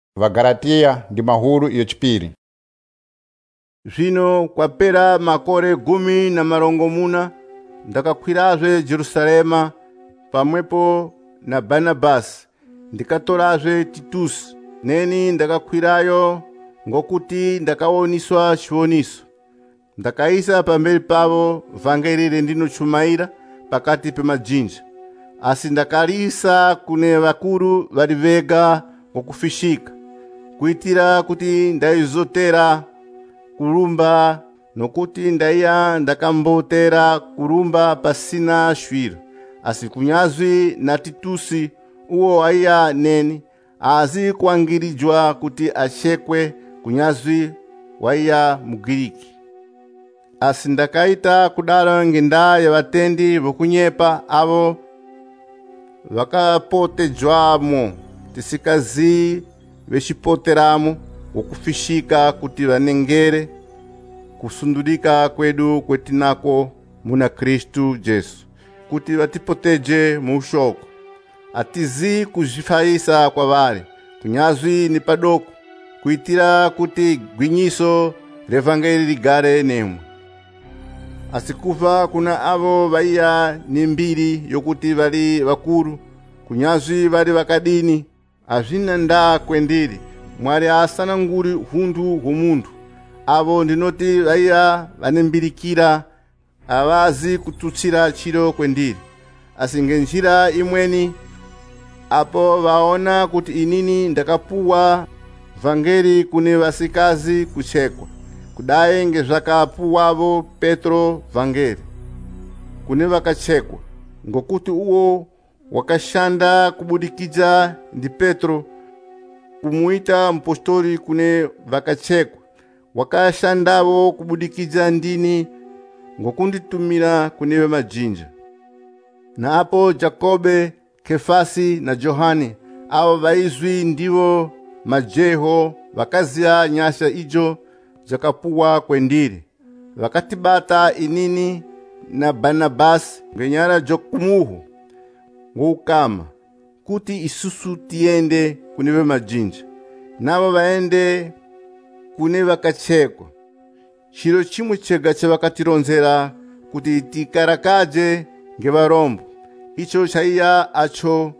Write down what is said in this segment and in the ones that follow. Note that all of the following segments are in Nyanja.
Vagalatiya ndi mahulu yachipiri. Zvino kwapera makore 10 ndakakhwirazve Jerusalema pamwepo na Barnabasi ndikatorazve Titusi. Neni ndakakhwirayo ngokuti ndakaoniswa chiwoniso. Ndakaisa pamberi pavo vhangeri rendinochumaira pakati pemajinja. Asi ndakalisa kune vakuru vari vega ngokufishika, kuitira kuti ndaizotera kurumba, nokuti ndaiya ndakambotera kurumba pasina shwiro. Asi kunyazwi na Titusi uwo aiya neni, azi kuangirijwa kuti achekwe kunyazwi waiya Mugiriki. Asi ndakaita kudaro ngendaa ya vatendi vokunyepa avo vakapotejwamo tisikazi vechipoteramo wokufishika kuti vanengere kusundulika kwedu kwetinako muna Kristu Jesu, kuti vatipoteje muushoko. Atizi kuzvifaisa kwavari kunyazwi ni padoko, kuitira kuti gwinyiso revhangeri rigare nemwe. Asi kuva kuna avo vaiya ni mbiri yokuti vari vakuru, kunyazwi vari vakadini, hazvina ndaa kwendiri. Mwari asananguri hundu hwomundu. Avo ndinoti vaiya vanembirikira, avazi kututsira chiro kwendiri. Asi ngenjira imweni, apo vaona kuti inini ndakapuwa vhangeri kune vasikazi kuchekwa, kudai ngezvakapuwavo Petro vhangeri kune vakachekwa, ngokuti uwo wakashanda kubudikidza ndi Petro kumuita mpostori kune vakachekwa. Wakashandavo kubudikidza ndini ngokunditumira kune vemajinja. Na apo Jakobe, Kefasi na Johani, avo vaizwi ndivo majeho, vakaziya nyasha ijo jakapuwa kwendiri, vakatibata inini na Barnabasi ngenyara jokumuhu ngoukama kuti isusu tiende kune vemajinja, navo vaende kune vakachekwa. Chiro chimwe chega chavakatironzera kuti tikarakaje ngevarombo, icho chaiya acho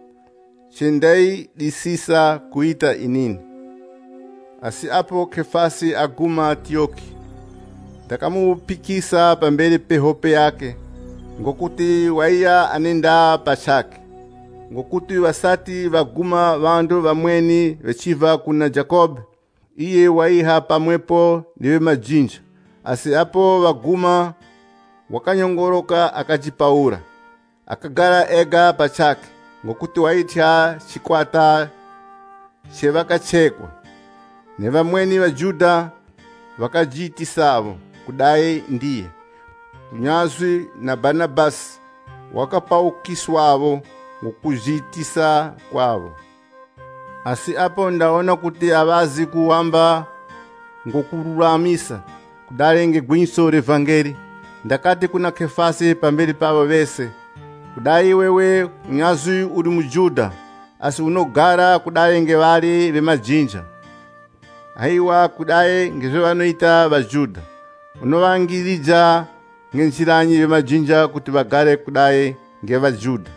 chendaidisisa kuita inini. Asi apo Kefasi aguma Antioki, ndakamupikisa pamberi pehope yake, ngokuti waiya anenda pachake, ngokuti vasati vaguma vandu vamweni vechiva kuna Jakobe, iye waiha pamwepo niwe majinja. Asi apo vaguma, wakanyongoroka akajipaura, akagara ega pachake, ngokuti waitya chikwata chevakachekwa. Nevamweni vaJuda vakajiitisavo kudai ndiye, kunyazwi na Barnabasi wakapaukiswavo ngokuzviitisa kwavo. Asi apo ndaona kuti avazi kuwamba ngokururamisa kudai ngegwinyiso revhangeri, ndakati kuna Kefasi pamberi pavo vese, kudai wewe kunyazwi uri muJudha, asi unogara kudai ngevari vemajinja. Haiwa, kudai ngezvevanoita vaJudha, unovangirija ngenjiranyi vemajinja kuti vagare kudai ngevaJudha.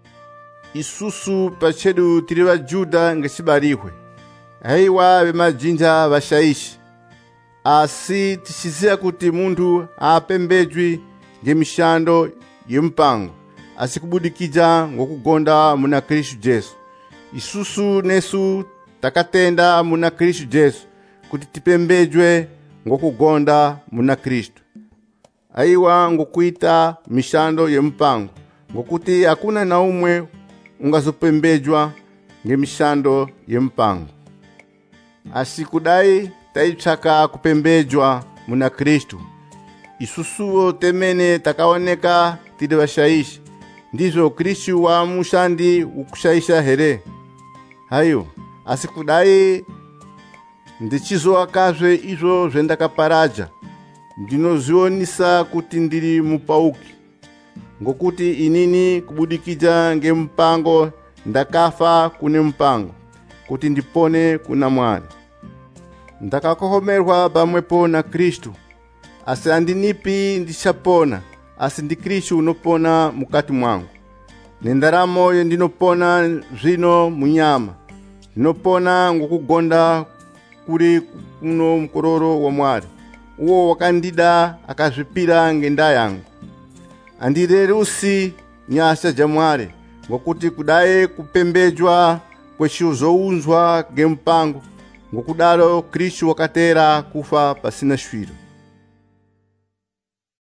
Isusu pachedu tiri vaJudha ngechibarihwe, haiwa vemajinja vashaishi. Asi tichiziya kuti mundu haapembedzwi ngemishando yemupango, asi kubudikidza ngokugonda muna Kristu Jesu. Isusu nesu takatenda muna Kristu Jesu kuti tipembedzwe ngokugonda muna Kristu, aiwa ngokuita mishando yemupango, ngokuti hakuna na umwe ungazopembedzwa ngemishando yemupango. Asi kudai taitsvaka kupembedzwa muna Kristu, isusuwo temene takaoneka tiri vashaishi, ndizvo Kristu wamushandi ukushaisha here? Hayo, asi kudai ndichizovakazve izvo zvendakaparaja, ndinozvionisa kuti ndiri mupauki, ngokuti inini kubudikidza ngemupango ndakafa kune mupango, kuti ndipone kuna mwari. Ndakakohomerwa pamwepo na Kristu, asi andinipi ndichapona, asi ndi Kristu unopona mukati mwangu. Nendaramo ndinopona zvino munyama, ndinopona ngokugonda kuri kuno mkororo wa mwari, uwo wakandida akazvipira ngenda yangu. Andirerusi nyasha ja mwari, ngokuti kudaye kupembedzwa kwechizounzwa ngempango, ngokudaro Kristu wakatera kufa pasina shwiro.